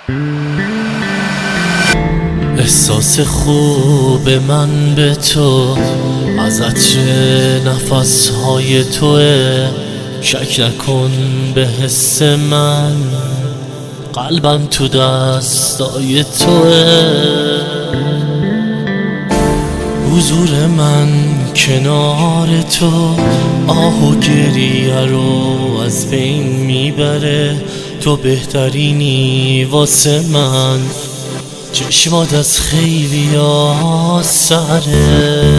احساس خوب من به تو از عطر نفسهای توه، شک نکن به حس من، قلبم تو دستای توه. حضور من کنار تو آه و گریه رو از بین میبره، تو بهترینی واسه من، چشمات از خیلی سره.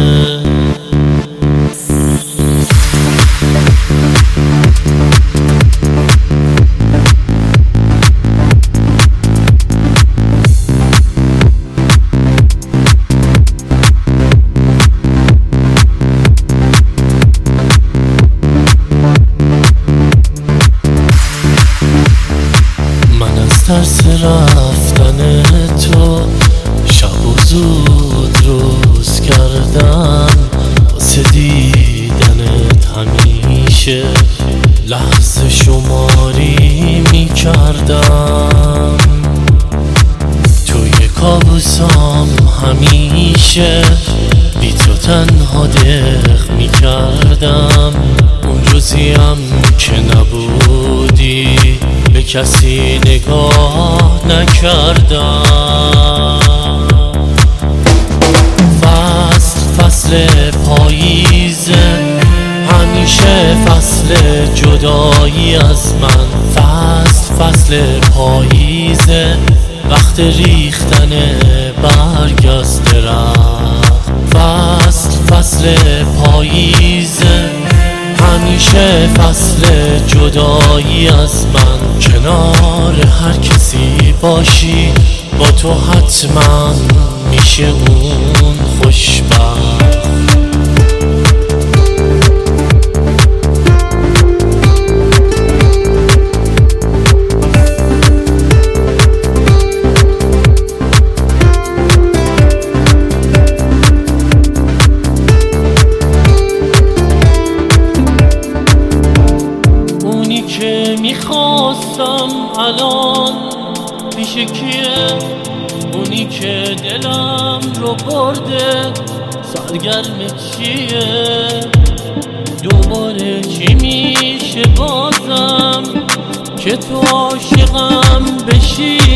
ترس رفتن تو شب و زود روز کردم، واسه دیدنت همیشه لحظه شماری میکردم. توی کابوسام همیشه بی تو تنها دق میکردم، اون روزیم که نبودی به کسی نگاه نکردم. فصل پاییزه همیشه فصل جدایی از من، فصل پاییزه وقت ریختن برگ از درخت، فصل پاییزه همیشه فصل جدایی از من. کنار هر کسی باشی با تو حتما میشه اون خوشبخت. میخواستم الان پیش کیه، اونی که دلم رو برده سرگرم چیه، دوباره چی میشه بازم که تو عاشقم بشی.